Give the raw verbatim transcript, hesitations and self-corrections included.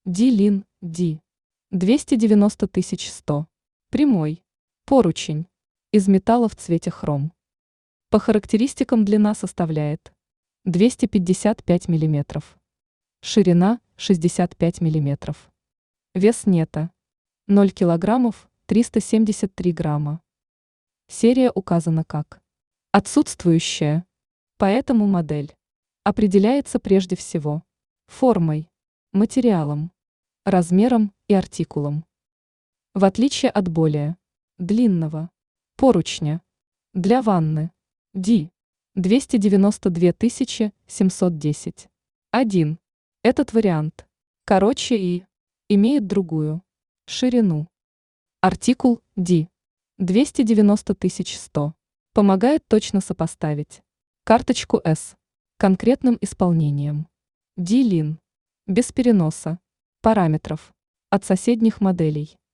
Ди-Лин, Ди. двести девяносто тысяч сто. Прямой. Поручень. Из металла в цвете хром. По характеристикам длина составляет двести пятьдесят пять миллиметров. Ширина шестьдесят пять миллиметров. Вес нета ноль килограммов триста семьдесят три грамма. Серия указана как отсутствующая, поэтому модель определяется прежде всего формой, материалом, размером и артикулом. В отличие от более длинного поручня для ванны Ди двести девяносто две тысячи семьсот десять. один. Этот вариант короче и имеет другую ширину. Артикул Ди двести девяносто тысяч сто помогает точно сопоставить карточку С конкретным исполнением. Ди-Лин без переноса параметров от соседних моделей.